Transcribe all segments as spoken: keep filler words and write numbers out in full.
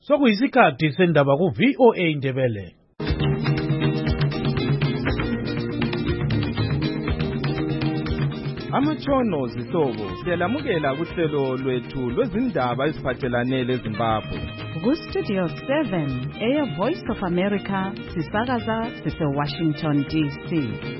Sokuyisikhathi sendaba ku V O A Indebele. Amatshono zihlobo siyalamukela kuhlelo lwethu lwezindaba eziphathelane leZimbabwe. Ku Studio seven, Air Voice of America, sisakaza sise Washington D C.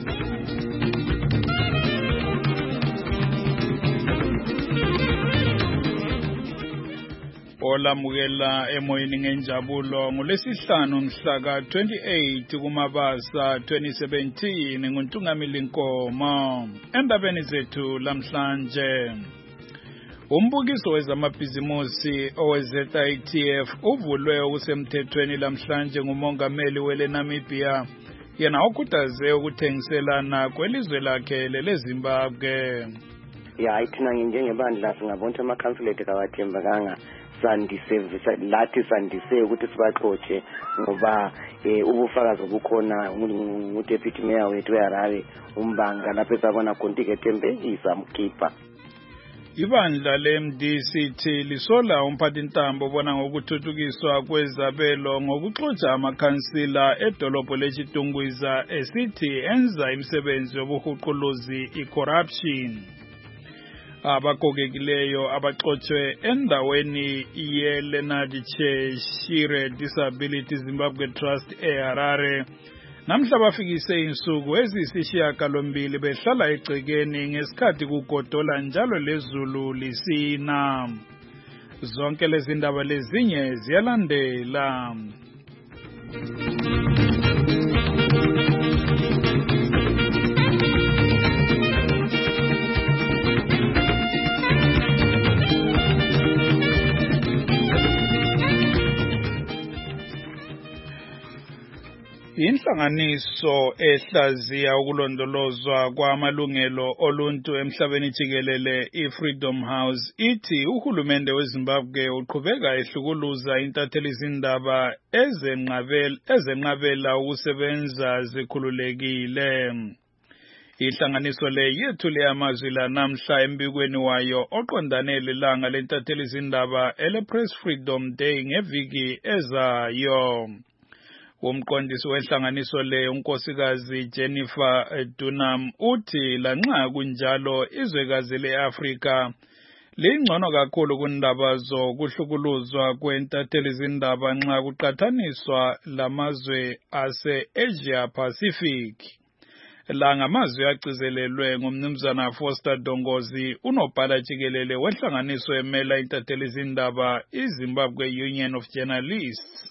Olamukela emoyeni ngenjabulo ngolesihlanu mhla twenty-eight kuMabasa twenty seventeen nguNtungamili Nkomo. Endabeni zethu lamhlanje, umbukiso wezamabhizimusi owe-Z I T F uvulwe okusemthethweni lamhlanje ngumongameli weNamibia, yena okhuthaze ukuthengiselana kwelizwe lakhe leleZimbabwe. Ya ithina njengebandla singabona amakhansulate kawathembekanga sandise lathi sandise ukuthi sibaxotshe ngoba ubufakazi obukhona nguDeputy Mayor wethu eHarare umbanga lapho esabona konke etembekisa mkhipha. Ibandla le-M D C T lisola umphathintambo bona ngokuthuthukiswa kwezabelo ngokuxotsha amakhansila edolobho leChitungwiza esithi enza imisebenzi yobuhuquluzi i-corruption. Abagogekileyo abaxotshiwe endaweni ye-Leonard Cheshire Disability Zimbabwe Trust eHarare namhla bafikise insuku eziyisishiyagalombili behlala egcekeni ngesikhathi kugodola njalo lezulu lisina. Zonke lezi ndaba lezinye ziyalandela. Inhlanganiso ehlaziya ukulondolozwa kwamalungelo oluntu emhlabeni jikelele iFreedom House ithi uhulumende weZimbabwe uqhubeka ehlukuluza intathelizindaba ezenqabela ezenqabela ukusebenza zikhululekile. Inhlanganiso le yethule amazwi la namhla embikweni wayo oqondane lelanga lentathelizindaba ele Press Freedom Day ngeviki ezayo. Umqondisi wenhlanganiso le unkosikazi Jennifer Dunham uthi lanxa kunjalo izwekazi leAfrika lingcono kakhulu kundaba zokuhlukuluzwa kwentathelizindaba nxa kuqhathaniswa lamazwe ase-Asia Pacific. La ngamazwi agcizelelwe ngumnumzana Foster Dongozi, unobhala jikelele wenhlanganiso emela intathelizindaba iZimbabwe Union of Journalists.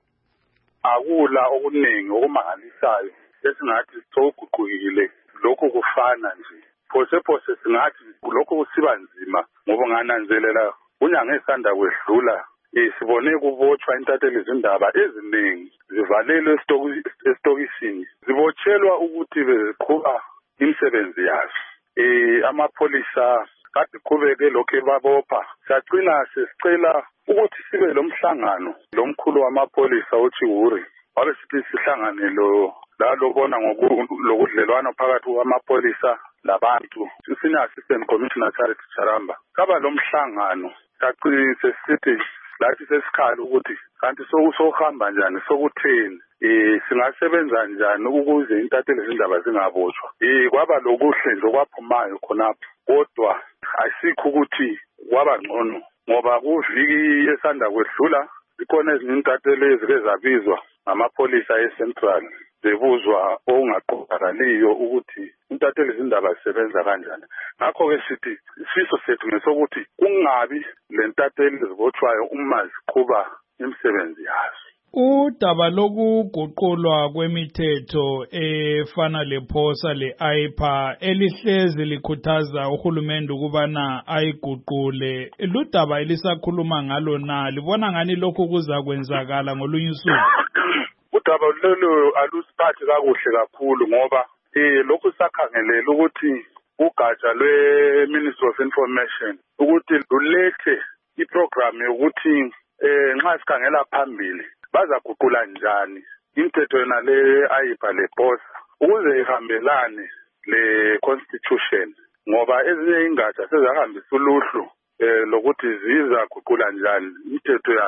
Akula okuningi okumangalisayo esingathi sokuguqukile lokho kufana nje phose phose singathi lokho kusiba nzima ngoba ngananzelela unyanga esanda kwedlula sibone kubotshwa intathelizindaba eziningi zivalelwe esitokisini zibotshelwa ukuthi beziqhuba imisebenzi yazo. Eh amapholisa kade qhubeke lokho babopha sacina sesicela ukuthi sibe lomhlangano lomkhulu wamapolisa oThihuri wabe sithi sihlangane lo la lobona ngokudlelwana phakathi kwamapolisa labantu senior assistant commissioner Charity Charamba kaba lomhlangano sacina sesithi lathi sesikhala ukuthi kanti sokusohamba njani sokutheni eh singasebenza njani ukuze intathelizindaba zingabotshwa eh kwaba lokuhle nje kwaphumayo khonapho kodwa asikho ukuthi kwaba ngcono ngoba kuviki esanda kwedlula zikhona ezinye intatheli ezike zabizwa ngamapolisa eCentral zebuzwa okungaqondakaliyo ukuthi intathelizindaba zisebenza kanjani. Ngakho-ke sithi isifiso sethu ngesokuthi kungabi le ntatheli ezibotshwayo uma ziqhuba imisebenzi yazo. Udaba lokuguqulwa kwemithetho efana lephosa le-I P A elihlezi likhuthaza uhulumende ukubana ayiguqule, ludaba elisakhuluma ngalo na libona ngani lokhu kuzakwenzakala ngolunye usuku? Udaba lolu alusiphathi kakuhle kakhulu ngoba eh lokhu sakhangelela ukuthi ugatsha lwe-Ministry of Information ukuthi lulethe iprogram yokuthi eh nxa sikhangela phambili bazaguqula njani imithetho yona le ayipa le posa ukuze ihambelane le constitution ngoba ezinye ingatsha sezahambisa uluhlu eh lokuthi ziza guqula njani imithetho yazo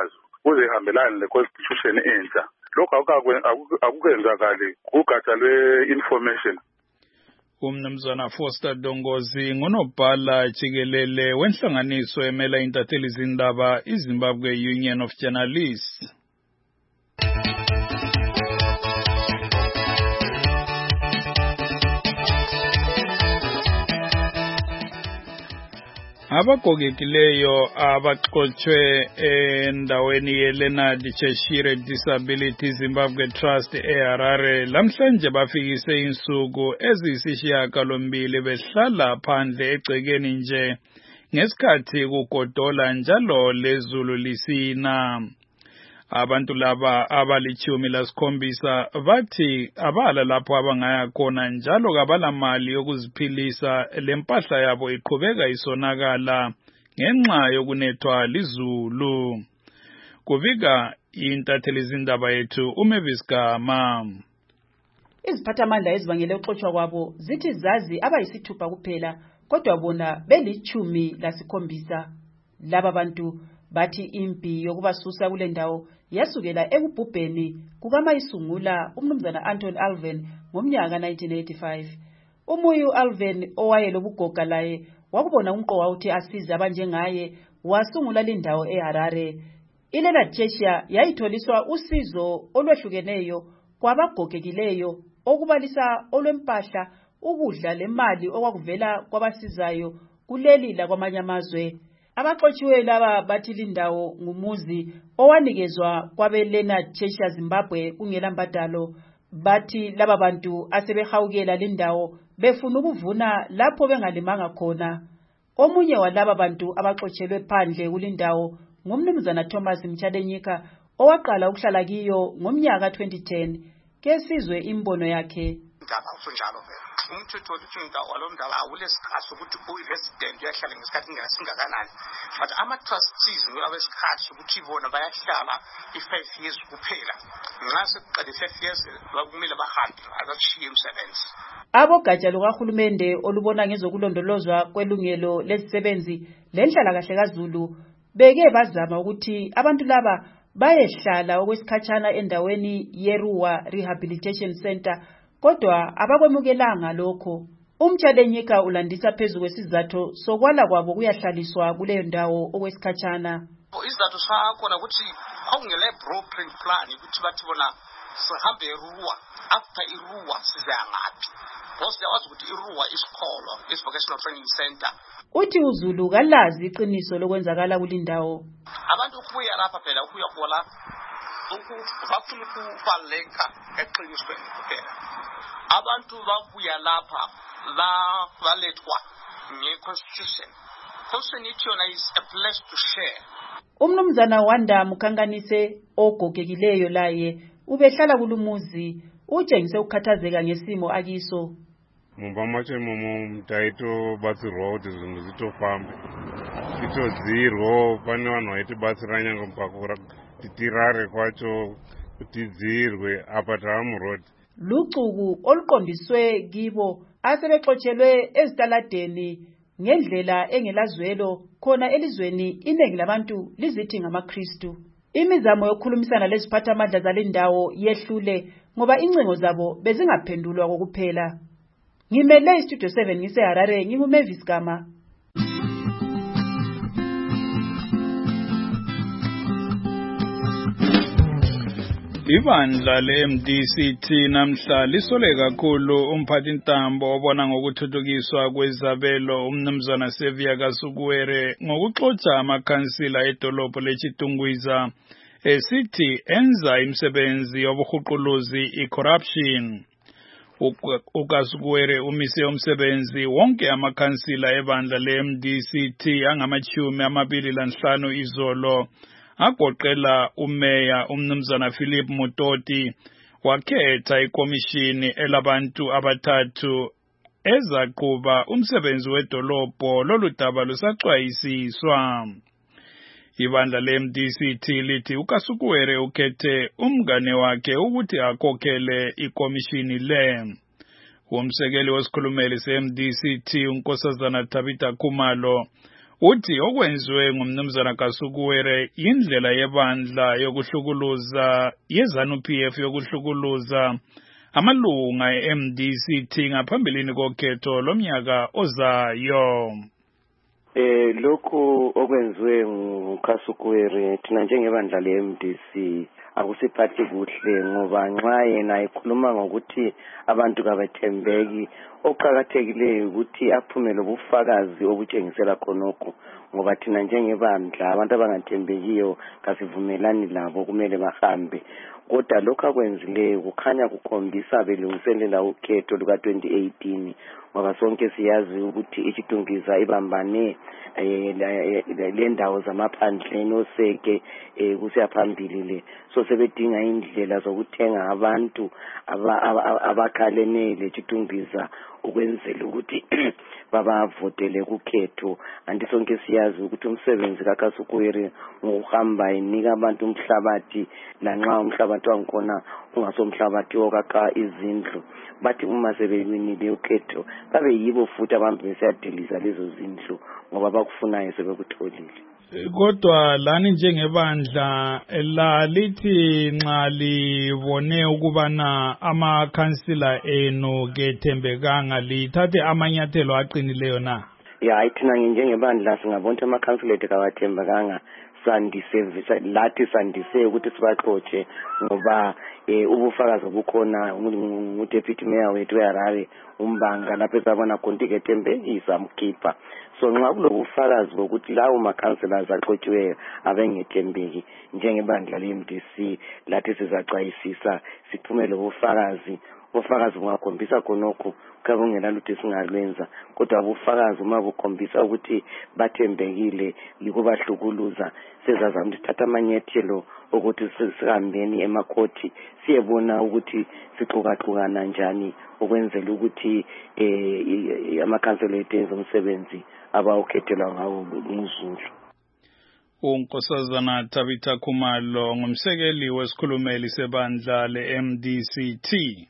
kuze ihambelane le-constitution entsha. Lokho akukenzakali kugatsha lwe-information. Umnumzana Foster Dongozi ngunobhala jikelele wenhlanganiso emela intatheli zindaba iZimbabwe Union of Journalists. Abagogekileyo abaxoxwe endaweni yeLeonard Cheshire Disability Zimbabwe Trust eHarare lamhlanje bafikise insuku eziyisishiyagalombili behlala phandle egcekeni nje ngesikhathi kugodola njalo lezulu lisina. Abantu laba abalichumi lasikhombisa bathi abala lapho abangaya khona njalo kabala mali yokuziphilisa lempahla yabo iqhubeka isonakala ngenxa yokunethwa lizulu. Kuvika intatheli zindaba yethu uMavis Gama. Iziphathamandla ezibangele ukuxoxwa kwabo zithi zazi abayisithupha kuphela kodwa bona belichumi lasikhombisa. Laba bantu bathi impi yokubasusa kule ndawo yasukela ekubhubheni kukamayisungula umnumzana Anton Alven ngomnyaka nineteen eighty-five. Umuyu Alven owayelobugoga laye wakubona umqoka uthi asize abanjengaye wasungula lindawo eHarare. ILeonard Cheshire yayitholiswa usizo olwehlukeneyo kwabagogekileyo okubalisa olwempahla, ukudla lemali okwakuvela kwabasizayo kuleli la kwamanye amazwe. Abaxotshiwe laba bathi lindawo ngumuzi owanikezwa kwabeLeonard Cheshire Zimbabwe kungela mbadalo. Bathi laba bantu asebehawukela lindawo befuna ukuvuna lapho bengalimanga khona. Omunye walaba bantu abaxotshelwe phandle kulindawo ngumnumzana Thomas Mchadenyika owaqala ukuhlala kiyo ngomnyaka twenty ten. Kesizwe imbono yakhe. Umthetho wethinga walomndaba awulesikhathi ukuthi uresident uyahlala ngesikhathi ngesingakanani, but ama-trustees abesikhathi ukuthi bona bayahlala i-five years kuphela. Nxa sekuqede five years bakumele bahambe abashiye umsebenzi. Abogatsha lukahulumende olubona ngezokulondolozwa kwelungelo lezisebenzi lenhlalakahle kaZulu beke bazama ukuthi abantu laba bayehlala okwesikhatshana endaweni yeRuwa Rehabilitation Center, kodwa abakwemukelanga lokho. Umchadenyika ulandisa phezu kwesizathu sokwala kwabo kuyahlaliswa kuleyo ndawo okwesikhatshana. Isizathu sakhona ukuthi awungele blueprint plan ukuthi bathi bona sihambe eRuwa, after iRuwa sizangaphi. Because there was ukuthi iRuwa isikolo, is vocational training center. Uthi uZulu kalazi iqiniso lokwenzakala kulindawo. Abantu kubuya lapha phela ukuya khola ukufuna ukuvaleka eqinisweni kuphela. Abantu babuya lapha la valethwa nge-constitution. Constitution yona is a place to share. Umnumzana Wanda Mukhanganise ogogekileyo laye ubehlala kulumuzi utshengise ukukhathazeka ngesimo akiso. Mumba macho momo mtaito batsirwa kuti zvinhu zvitofamba titodzirwa pane vanhu vaitibatsira nyange mupakura titirare kwacho kutidzirwe apa taamurodi. Lucuku oluqondiswe kibo asebexotshelwe ezitaladeni ngendlela engelazwelo khona elizweni iningi labantu lizithi ngamaKristu. Imizamo yokukhulumisana leziphathamandla zalendawo yehlule ngoba incingo zabo bezingaphendulwa kokuphela. Ngimele iStudio seven ngiseHarare nginguMavis Gama. Ibandla le-M D C T namhla lisole kakhulu umphathintambo obona ngokuthuthukiswa kwezabelo umnumzana Sevia Kasukuwere ngokuxoxa amakhansila edolobho leChitungwiza esithi enza imisebenzi yobuhuquluzi i-corruption. uKasukuwere umise umsebenzi wonke amakhansila ebandla le-M D C T angamachumi amabili lanhlanu izolo agoqela umeya umnumzana Philip Mutoti wakhetha ikomishini elabantu abathathu ezaquba umsebenzi wedolobho loludaba lusaxwayisiswa. Ibandla le-M D C T lithi uKasukuwere ukhethe umngane wakhe ukuthi akhokhele ikomishini le. Umsekeli wesikhulumeli se-M D C T unkosazana Tabitha Khumalo uthi okwenziwe ngumnumzana Kasukuwere indlela yebandla yokuhlukuluza yeZANU-P F yokuhlukuluza amalunga e-M D C T ngaphambilini kokhetho lomnyaka ozayo. Eh lokho okwenziwe nguKasukuwere thina njengebandla le-M D C akusiphathi kuhle ngoba nxa yena ekhuluma ngokuthi abantu kabathembeki oqhakathekileyo ukuthi aphume lobufakazi obutshengisela khonokho ngoba thina njengebandla abantu abangathembekiyo kasivumelani labo kumele bahambe kodwa lokho akwenzileyo kukhanya kukhombisa belungiselela ukhetho luka twenty eighteen ngoba sonke siyazi ukuthi ichitungwiza ibambane le ndawo zamaphandleni oseke kusiya phambili le so sebedinga indlela zokuthenga abantu abakhalene lechitungwiza ukwenzela ukuthi babavotele kukhetho anti sonke siyazi ukuthi umsebenzi kaKasukuwere ngokuhamba inika abantu umhlabathi lanxa umhlabathi wangikhona ungasomhlabathi okaka izindlu bathi uma sebewinile ukhetho babe yibo futhi abantu besiyadiliza lezo zindlu ngoba bakufunayo sebekutholile. Kodwa lani njengebandla lalithi nxa libone ukubana amakhansila enu kethembekanga lithathe amanyathelo aqinileyo na? Ya ithina njengebandla singabona amakhansila kawathembekanga sandise lathi sandise ukuthi sibaxotshe ngoba ubufakazi obukhona uDeputy Mayor wethu eHarare umbanga lapho esabona konke ethembekisa amkhipha so nxa kulobufakazi bokuthi lawo makhansela axotshiweyo abengethembeki njengebandla le-M D C lathi sizacayisisa siphume lobufakazi ubufakazi bungakhombisa khonokho kabungela lutho singalwenza kodwa ubufakazi uma bukhombisa ukuthi bathembekile yikubahlukuluza sezazama ukuthatha amanyathelo ukuthi sihambeni emakhoti siyebona ukuthi sixukaxukana njani ukwenzela ukuthi eh amakhansela ethu omsebenzi abawukhethelwa ngawo nguzulu. uNkosazana Tabitha Khumalo ngumsekeli wesikhulumeli sebandla le-M D C T.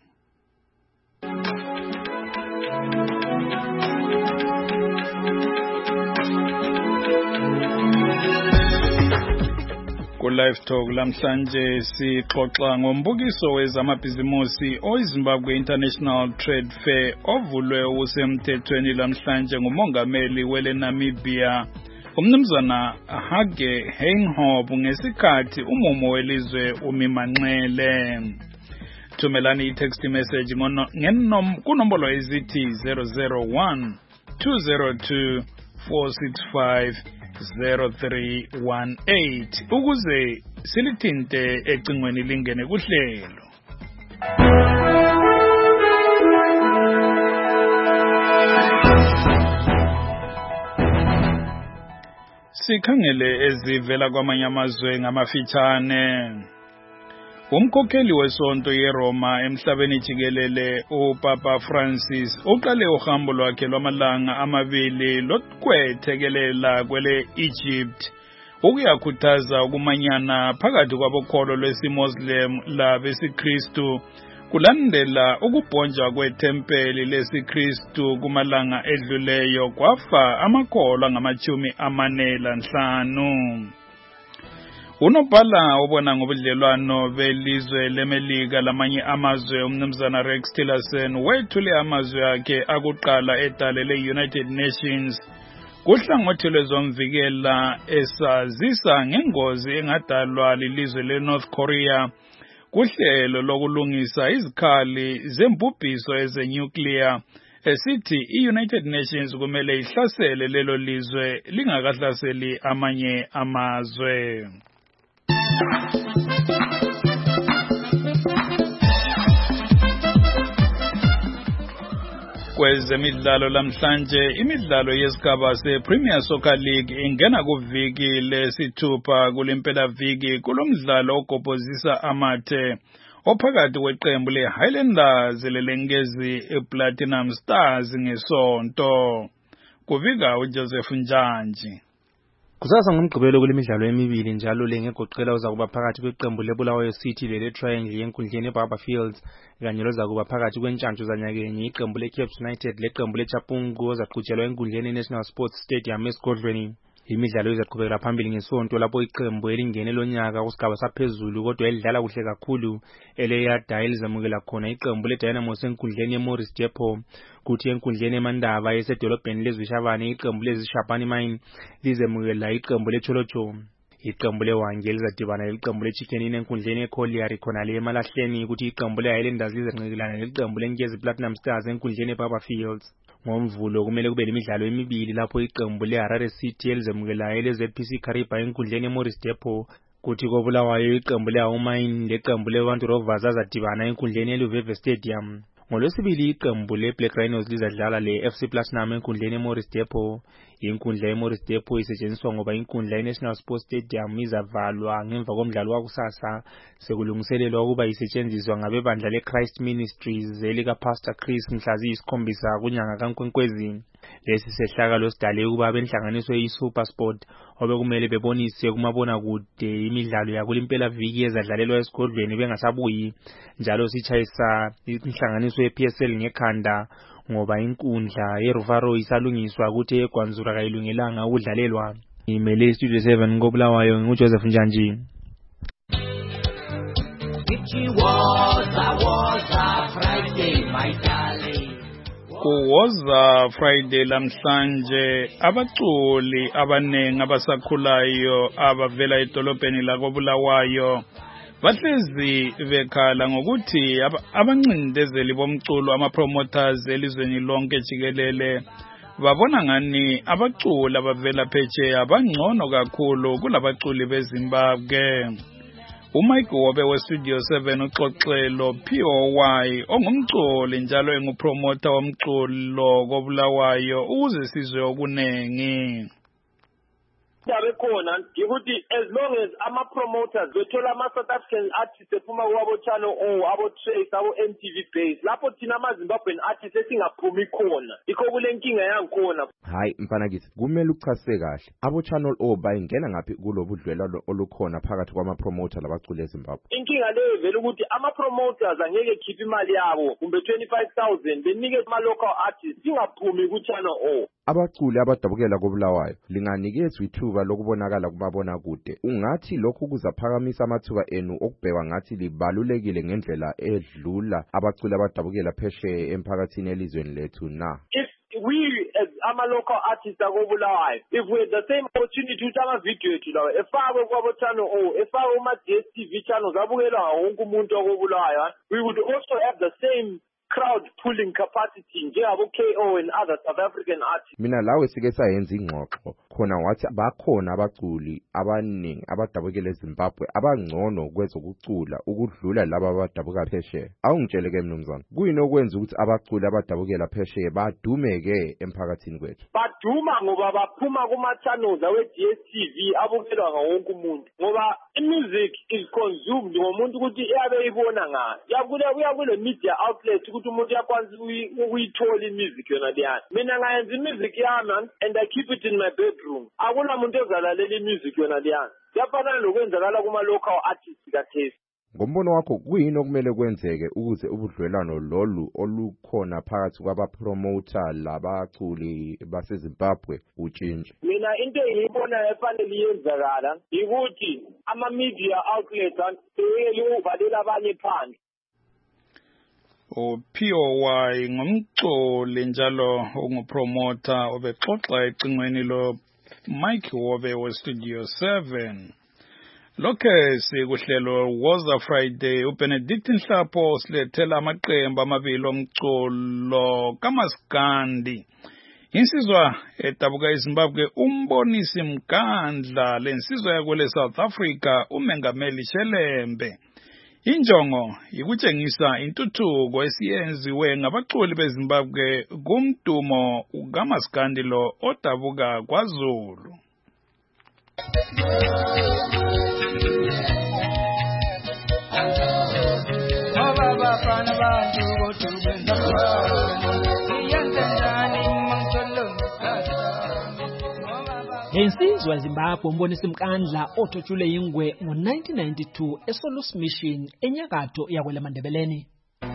Ku-Live Talk lamhlanje sixoxa ngombukiso wezamabhizimusi oyiZimbabwe International Trade Fair ovulwe usemthethweni lamhlanje ngumongameli wele Namibia umnumzana Hage Geingob ngesikhathi umumo welizwe umimanxele. Thumelani i-text message kunombolo ezithi zero zero one two zero two four six five zero three one eight ukuze silithinte ecingweni lingene kuhlelo. Sikhangele ezivela kwamanye amazwe ngamafitshane. Umkhokheli wesonto yeRoma emhlabeni jikelele uPapa Francis uqale uhambo lwakhe lwamalanga amabili lokwethekelela kwele Egypt ukuyakhuthaza ukumanyana phakathi kwabokholo lwesiMuslim labesiKristu kulandela ukubhonjwa kwethempeli lesiKristu kumalanga edluleyo kwafa amakholo angamachumi amane lanhlanu. Unobhala obona ngobudlelwano belizwe leMelika lamanye amazwe umnumzana Rex Tillerson wethule amazwe akhe akuqala edale le-United Nations kuhlangothi lwezomvikela esazisa ngengozi engadalwa lilizwe le-North Korea kuhlelo lokulungisa izikhali zembubhiso ezenuclear esithi i-United Nations kumele ihlasele lelo lizwe lingakahlaseli amanye amazwe. Kwezemidlalo lamhlanje imidlalo yesigaba se-Premier Soccer League ingena kuviki lesithupha kulempela viki kulomdlalo ogobhozisa amathe ophakathi kweqembu le-Highlanders lelengezi ePlatinum Stars ngesonto. Kuvika uJoseph Njanji. Kusasa ngomgqibelo kulemidlalo emibili njalo lengegoqela uzakuba phakathi kweqembu leBulawayo City lele Triangle yenkundleni eBarberfields kanye lozakuba phakathi kwentshantshu zanyakenye iqembu leCape United leqembu leChapungu ozaqhutshelwa enkundleni National Sports Stadium esigodlweni. Imidlalo izaqhubekela phambili ngesonto lapho iqembu elingene lonyaka kusigaba saphezulu kodwa elidlala kuhle kakhulu eleYada elizamukela khona iqembu leDynamos enkundleni yeMorris Depot kuthi enkundleni eMandaba esedolobheni leZwishavane iqembu leZishabani Mine lizemukela iqembu leCholocho. Iqembu leWange lizadibana leqembu leChicken Inn enkundleni eCollier khona le emalahleni ukuthi iqembu leHighlanders lizenqekelana leqembu leNkezi Platinum Stars enkundleni eBarberfields. Ngomvulo kumele kube lemidlalo emibili lapho iqembu leHarare City elizemukela eleZ P C Kariba enkundleni eMorris Depot kuthi koBulawayo iqembu leHawumine leqembu leBantu Rovers azadibana enkundleni eLuveve Stadium. Ngolwesibili iqembu leBlack Rhinos lizadlala leF C Platinum enkundleni eMorris Depot. Inkundla eMorris Depot isetshenziswa ngoba inkundla eNational Sports Stadium izavalwa ngemva komdlalo wakusasa sekulungiselelwa ukuba isetshenziswa ngabebandla leChrist Ministries elikaPastor Chris mhla ziyisikhombisa kunyanga kaNkwenkwezi. Lesi sehlakalo sidale ukuba abenhlanganiso yeSuperSport obekumele bebonise kumabona kude imidlalo yakulimpela viki ezadlalelwa esigodlweni bengasabuyi njalo sichayisa inhlanganiso yeP S L ngekhanda ngoba inkundla yeRuvaro isalungiswa ukuthi eGwanzura kayilungelanga ukudlalelwa. Imele Studio seven koBulawayo nguJoseph Njanji. Kuwoza Friday lamhlanje abaculi abanengi abasakhulayo abavela edolobheni lakoBulawayo bahlezi bekhala ngokuthi abancindezeli bomculo ama-promoters elizweni lonke jikelele babona ngani abaculi abavela phetsheya bangcono kakhulu kulabaculi beZimbabwe. uMike Wobe weStudio seven uxoxelo P O Y ongumculi njalo engupromoter womculo koBulawayo ukuze sizwe okunengi. Khona ukuthi as long as ama promoters bethola ama South African artists ephuma kwabo channel o abo Trace abo M T V base lapho thina ama Zimbabwean artists esingaphumi khona ikho kule nkinga yangikhona. Hayi mfana kithi kumele uchase kahle abo channel o bayingena ngapi kulobudlelwano olukhona phakathi kwama promoter labaculi eZimbabwe. Inkinga leyo vele ukuthi ama promoters angeke khipha imali yabo kumbe twenty-five thousand benike ama local artists singaphumi ku channel o. Abaculi abadabukela koBulawayo linganikezwe ithuba lokubonakala kumabona kude ungathi lokhu kuzaphakamisa amathuba enu okubheka ngathi libalulekile ngendlela edlula abaculi abadabukela pheshe emphakathini elizweni lethu na. If we as ama local artists akoBulawayo if we had the same opportunity ukuthi ama video ethu lawo efakwe kwabo channel o efakwe kuma D S T V channels abukelwa wonke umuntu akoBulawayo we would also have the same crowd pulling capacity njengabo K O and other South African artists. Mina lawe sike sayenza ingxoxo khona wathi bakhona abaculi abaningi abadabukela eZimbabwe abangcono kwezokucula ukudlula laba abadabuka phesheya. Awungitshele ke mnumzana kuyini okwenza ukuthi abaculi abadabukela phesheya badumeke emphakathini kwethu? Baduma ngoba baphuma kuma channels awe D S T V abukelwa ngawonke umuntu ngoba music is consumed ngomuntu ukuthi iyabe ibona ngayo yakule uyakule media outlet ukuthi umuntu yakwanza uyithola imusic yona leyana. Mina ngayenza imusic yami and I keep it in my bedroom. Akuna umuntu ozalalela imusic yona leyana. Yafana lokwenzakala kuma local artists kaThesi. Ngombono wakho kuyini okumele kwenzeke ukuze ubudlelwano lolu olukhona phakathi kwabapromoter labaculi baseZimbabwe utshintshe? Mina into engiyibona efanele iyenzakala ukuthi ama media outlets ayele uvalela abanye phandle. uP O Y ngumculi njalo ungupromoter obexoxa ecingweni lo Mike Wobe weStudio seven. Lokhe sikuhlelo Woza Friday uBenedict Nhlapho silethela amaqembu amabili omculo kaMaskandi. Insizwa edabuka eZimbabwe umbonisi Mkandla lensizwa yakwele South Africa uMengameli Shelembe. Injongo ikutshengisa intuthuko esiyenziwe ngabaculi beZimbabwe kumdumo kaMaskandi lo odabuka kwaZulu. Insizwa insizwa yaZimbabwe uMbonisi Mkandla othotshulwe ingwe ngo nineteen ninety-two eSolus Mission enyakatho yakweLemandebeleni.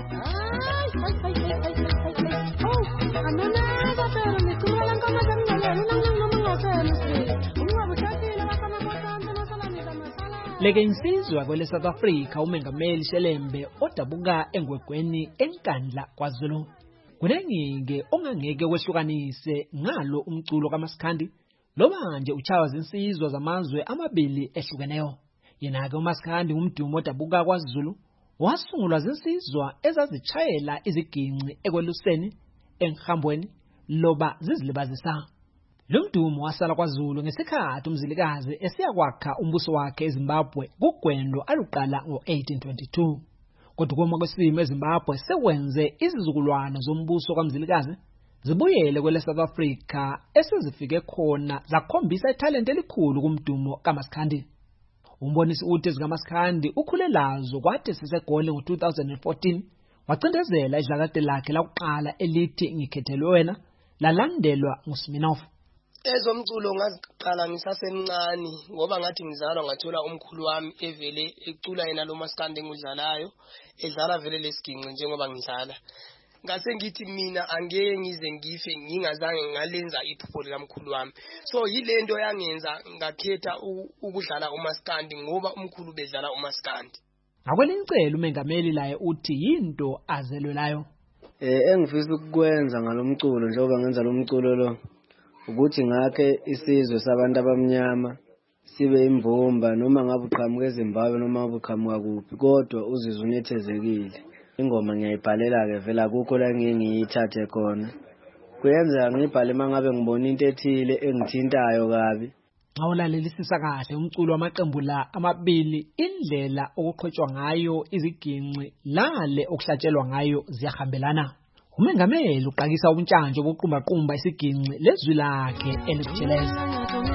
Leke insizwa kwele South Africa uMengameli Shelembe odabuka engwegweni eNkandla kwaZulu. Kunengike ongangeke kwehlukanise ngalo umculo kaMaskandi lo manje uchawa zinsizwa zamazwe amabili ehlukeneyo. Yena ke uMaskandi umdumo odabuka kwaZulu wasungulwa zinsizwa ezazichayela iziginci ekweluseni enhambweni loba zizilibazisa. Lo mdumo wasala kwaZulu ngesikhathi umzilikazi esiyakwakha umbuso wakhe eZimbabwe kugwendo aluqala ngo eighteen twenty-two. Kodwa kuma kwesimo eZimbabwe sekwenze izizukulwana zombuso kaMzilikazi zibuyele kwele South Africa esezifike khona zakhombisa italent elikhulu kumdumo kaMaskandi. Umbonisi uthi zikaMaskandi ukhulelazo kwathi sisegole ngo two thousand fourteen wacindezela idlakade lakhe lakuqala elithi ngikhethelwe wena lalandelwa nguSminoff. Ezomculo ngaziqala ngisasemncane ngoba ngathi ngizalwa ngathola umkhulu wami evele ecula yena lo Maskandi engudlalayo edlala vele lesiginqe njengoba ngidlala. Ngase ngithi mina angeke ngize ngife ngingazange ngalenza iphupho likamkhulu wami. So yilento yangenza ngakhetha ukudlala uMaskandi ngoba umkhulu bedlala uMaskandi. Akwelincela uMengameli laye uthi yinto azelwelayo. Eh engifisa ukukwenza ngalomculo njengoba ngenza lo mculo lo ukuthi ngakhe isizwe sabantu abamnyama sibe imbumba noma ngabe uqhamuka eZimbabwe noma ngabe uqhamuka kuphi kodwa uzizwe unethezekile. Ingoma ngiyayibhalela ke vela akukho la ngiyithathe khona. Kuyenza ngibhale mangabe ngibona into ethile engithintayo kabi. Awulalelisisa kahle umculo wamaqembu la amabili indlela okuqhwetshwa ngayo iziginci lale okuhlatshelwa ngayo ziyahambelana. uMengameli uqakisa untshantshi obuqumbaqumba isiginci lezwi lakhe elibujeleza.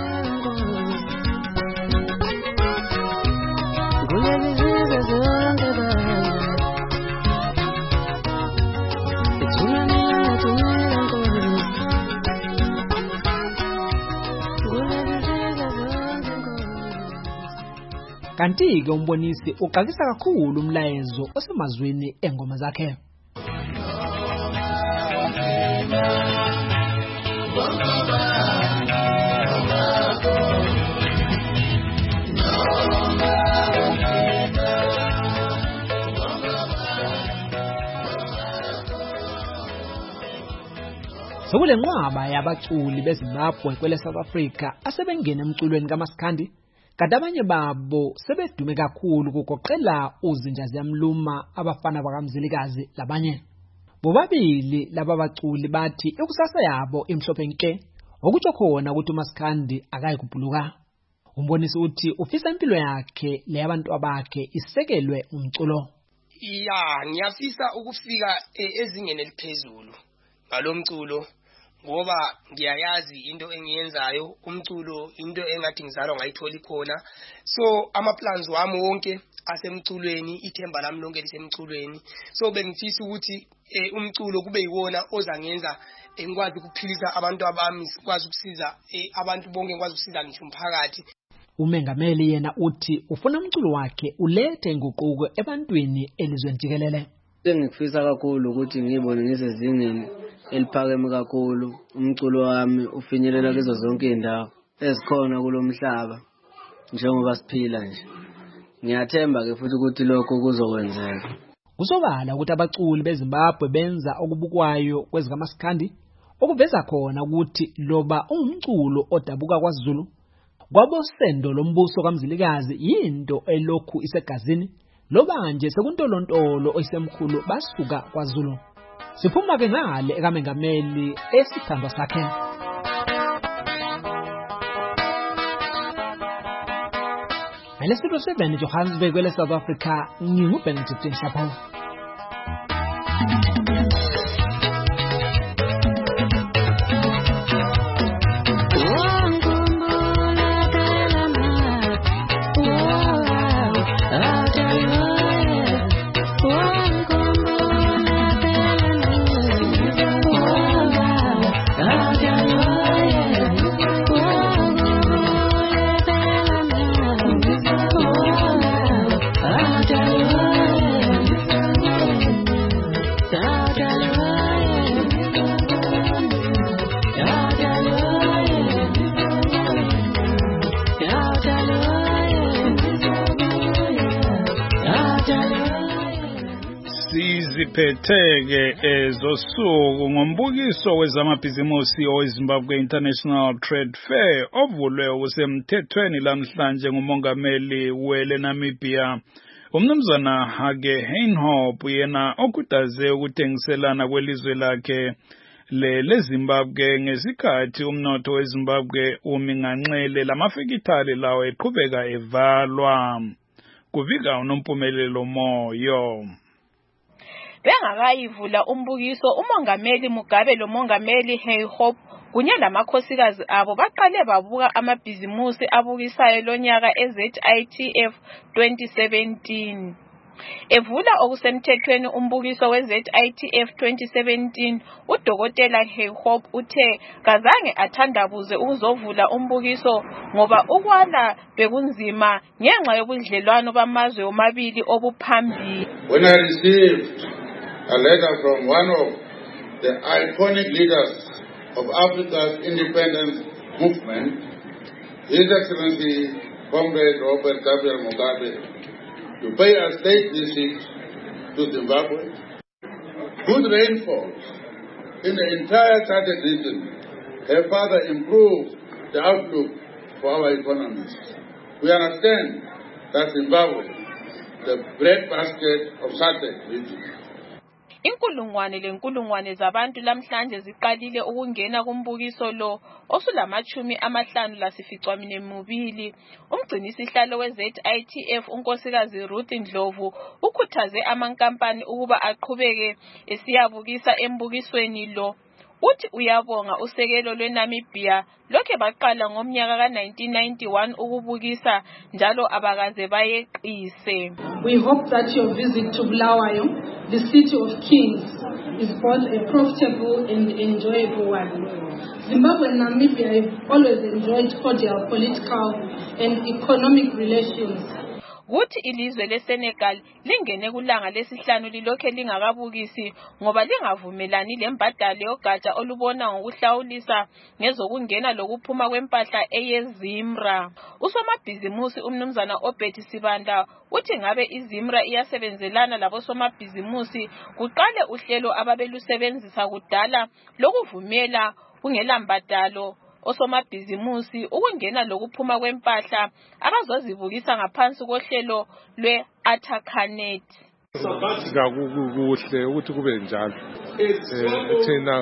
Kanti-ke umbonisi uqakisa kakhulu umlayezo osemazweni engoma zakhe. Sokule nqwaba yabaculi beZimbabwe kwele South Africa asebengena emculweni kaMaskandi, kanti abanye babo sebedume kakhulu kugoqela uZinjazi Mluma abafana bakaMzilikazi labanye. Bobabili laba baculi bathi ikusasa yabo imhlophe nke, okutsho khona ukuthi uMaskandi akayi kubhuluka. Umbonisi uthi ufisa impilo yakhe leyabantu abakhe isekelwe umculo. Ya, ngiyafisa ukufika ezingeni eliphezulu ngalomculo ngoba ngiyayazi into engiyenzayo, umculo into engathi ngizalwa ngayithola khona. So ama plans wami wonke asemculweni, ithemba lami lonke lisemculweni. So bengifisa ukuthi eh, umculo kube yiwona ozangenza engikwazi ukuphilisa abantu abami, sikwazi ukusiza eh, abantu bonke, ngikwazi ukusiza ngisho umphakathi. uMengameli yena uthi ufuna umculo wakhe ulethe inguquko ebantwini elizweni jikelele. Ngifisa kakhulu ukuthi ngibone ngisezingeni eliphakeme kakhulu, umculo wami ufinyelela kuzo zonke indawo ezikhona kulomhlaba njengoba siphila nje. Ngiyathemba ke futhi ukuthi lokho kuzokwenzeka. Kusobala ukuthi abaculi beZimbabwe benza okubukwayo kwezikaMaskandi, okuveza khona ukuthi loba umculo odabuka kwaZulu kwabosendo lombuso kaMzilikazi yinto elokhu isegazini, loba nje sekuntolontolo oyisemkhulu basuka kwaZulu. Siphuma ke ngale ekaMengameli esithandwa sakhe. Ngelesitulo seven Johannesburg kwele South Africa, nginguBenedict Shapo. Siziphetheke ezosuku ngombukiso wezamabhizimusi oweZimbabwe International Trade Fair ovulwe usemthethweni lamhlanje ngumongameli weNamibia umnumzana Hage Geingob yena okutaze ukuthengiselana kwelizwe lakhe le leZimbabwe ngesikhathi umnotho weZimbabwe uminganxele lamafekithali lawo eqhubeka evalwa kuvika unompumelelo moyo. Bengakayivula umbukiso umongameli Mugabe lo mongameli Geingob kunye lamakhosikazi abo baqale babuka amabhizimusi abukisayo lonyaka eZ I T F twenty seventeen. Evula okusemthethweni umbukiso weZ I T F twenty seventeen uDokotela Geingob uthe kazange athandabuze ukuzovula umbukiso ngoba ukwala bekunzima ngenxa yobudlelwano bamazwe omabili obuphambili. When I received a letter from one of the iconic leaders of Africa's independence movement, His Excellency Comrade Robert Gabriel Mugabe, to pay a state visit to Zimbabwe, good rainfalls in the entire SADC region have further improved the outlook for our economies. We understand that Zimbabwe, the breadbasket of SADC region. Inkulungwane lenkulungwane zabantu lamhlanje ziqalile ukungena kumbukiso lo osulamachumi amahlanu lasificwamine mubili. Umgcinisihlalo weZ I T F unkosikazi Ruth Ndlovu ukhuthaze amankampani ukuba aqhubeke esiyabukisa embukisweni lo. Uthi uyabonga usekelo lweNamibia lokhe baqala ngomnyaka ka nineteen ninety-one ukubukisa njalo abakaze bayeqise. We hope that your visit to Bulawayo, the city of kings, is both a profitable and enjoyable one. Zimbabwe and Namibia have always enjoyed cordial political and economic relations. Kuthi ilizwe leSenegal lingene kulanga lesihlanu lilokhe lingakabukisi ngoba lingavumelani lembadalo yogatsha olubona ngokuhlawulisa ngezokungena lokuphuma kwempahla eyeZimra. Usomabhizimusi umnumzana Obed Sibanda uthi ngabe iZimra iyasebenzelana labosomabhizimusi kuqale uhlelo ababelusebenzisa kudala lokuvumela kungelambadalo osomabhizimusi ukungena lokuphuma kwempahla abazozibukisa ngaphansi kohlelo lwe-Atacanet. Kuhle ukuthi kube njalo. Thina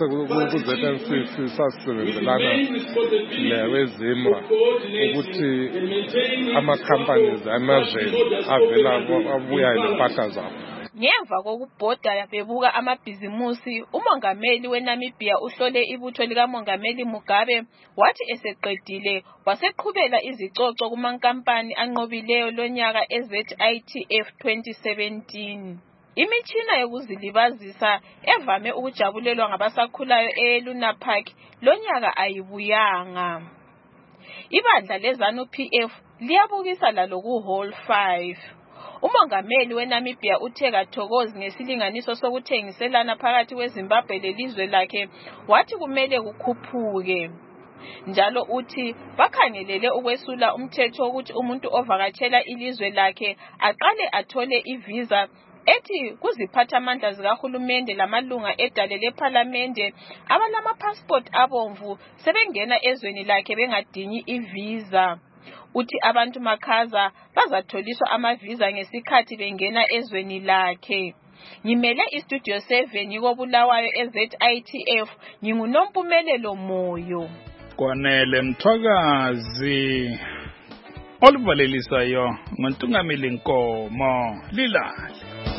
sasisebenzelana neweZimra ukuthi ama-companies amazweni avela abuya nempahla zabo. Ngemva kokubhoda bebuka amabhizimusi umongameli weNamibia uhlole ibutho likamongameli Mugabe wathi eseqedile waseqhubela izicoco kumankampani anqobileyo lonyaka eZ I T F twenty seventeen. Imitshina yokuzilibazisa evame ukujabulelwa ngabasakhulayo eLuna Park lonyaka ayibuyanga. Ibandla leZANU P F liyabukisa lalo ku Hall five. Umongameli weNamibia uthe kathokozi ngesilinganiso sokuthengiselana phakathi kweZimbabwe lelizwe lakhe wathi kumele kukhuphuke. Njalo uthi bakhangelele ukwesula umthetho ukuthi umuntu ovakatshela ilizwe lakhe aqale athole ivisa ethi kuziphathamandla zikahulumende lamalunga edale lePhalamende abalama passport abomvu sebengena ezweni lakhe bengadingi ivisa. Uthi abantu makhaza bazatholiswa amavisa ngesikhathi bengena ezweni lakhe. Ngimele istudio seven yikobulawayo eZ I T F ngingunompumelelo moyo. Kwanele Mthwakazi oluvalelisayo ngontungameli Nkomo Lilali.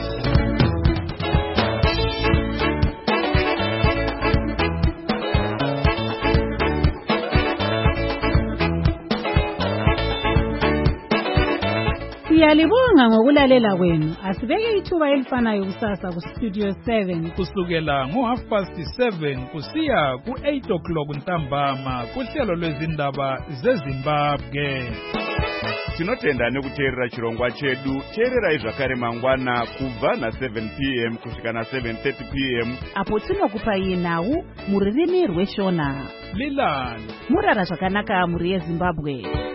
Siyalibonga ngokulalela kwenu. Asibeke ithuba elifanayo kusasa ku Studio seven kusukela ngo half past seven kusiya ku eight o'clock ntambama kuhlelo lwezindaba zeZimbabwe. Tinotenda nekuteerera chirongwa chedu. Teerera zvakare mangwana kubva na seven p m kusvika na seven thirty p m apo tinokupa nhau muririmi rweshona. Lilali murara zvakanaka muri yeZimbabwe.